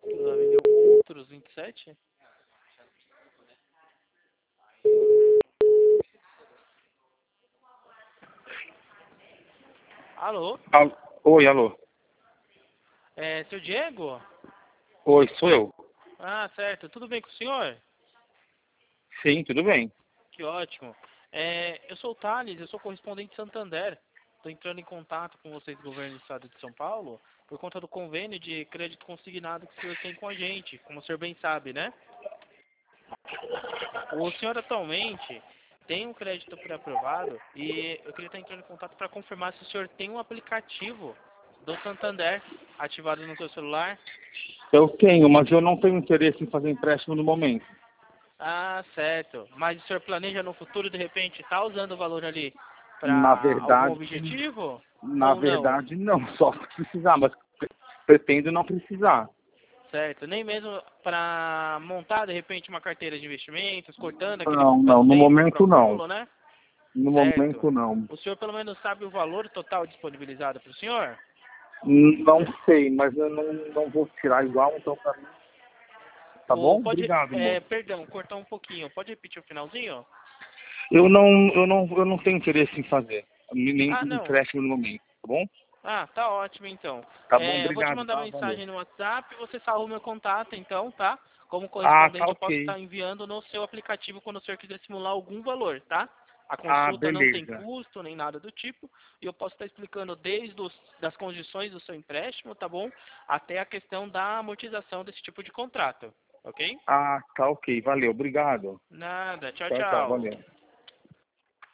Ela vendeu outros 27? Alô? Oi, alô. É, seu Diego? Oi, sou eu. Ah, certo. Tudo bem com o senhor? Sim, tudo bem. Que ótimo. É, eu sou o Thales, eu sou correspondente de Santander. Estou entrando em contato com vocês do governo do estado de São Paulo por conta do convênio de crédito consignado que o senhor tem com a gente, como o senhor bem sabe, né? O senhor atualmente tem um crédito pré-aprovado e eu queria estar entrando em contato para confirmar se o senhor tem um aplicativo do Santander ativado no seu celular. Eu tenho, mas eu não tenho interesse em fazer empréstimo no momento. Ah, certo. Mas o senhor planeja no futuro, de repente, estar usando o valor ali Na para algum verdade, objetivo? na Ou não? verdade não, só se precisar, mas pretendo não precisar. Certo. Nem mesmo para montar, de repente, uma carteira de investimentos, cortando aquele Não, não, montante no sempre para o momento não. acúmulo, né? No Certo. momento não. O senhor pelo menos sabe o valor total disponibilizado para o senhor? Não sei, mas eu não vou tirar igual, então pra mim. Tá Ou bom? pode, Obrigado, moço. perdão, cortar um pouquinho. Pode repetir o finalzinho? Eu não tenho interesse em fazer. Nem Ah, não. empréstimo no momento, tá bom? Ah, tá ótimo então. Tá bom, É, eu vou te obrigado, mandar tá? Valeu. mensagem no WhatsApp e você salva o meu contato então, tá? Como Ah, tá correspondente eu posso ok. estar enviando no seu aplicativo quando o senhor quiser simular algum valor, tá? A Ah, consulta não tem beleza. custo nem nada do tipo e eu posso estar explicando desde das condições do seu empréstimo, tá bom? Até a questão da amortização desse tipo de contrato, ok? Ah, tá ok. Valeu, obrigado. Nada, tchau, Tchau, tchau, tchau. valeu.